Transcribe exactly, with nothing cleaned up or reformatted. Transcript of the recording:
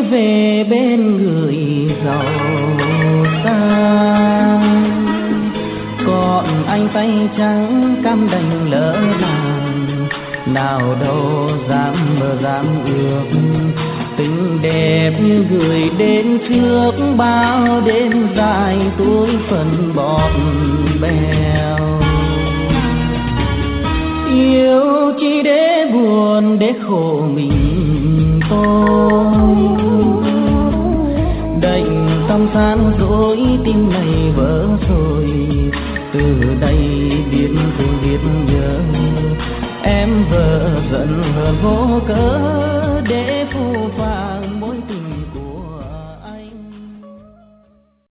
về bên người giàu sang, còn anh tay trắng cam đành lỡ làng, nào đâu dám mơ dám ước, tình đẹp gửi đến trước bao đêm dài túi phần bọt bèo. Yêu chỉ để buồn để khổ mình tôi, đành tâm san dối tim này vỡ rồi, từ đây biết thương biết nhớ em vợ giận hờn vô cớ.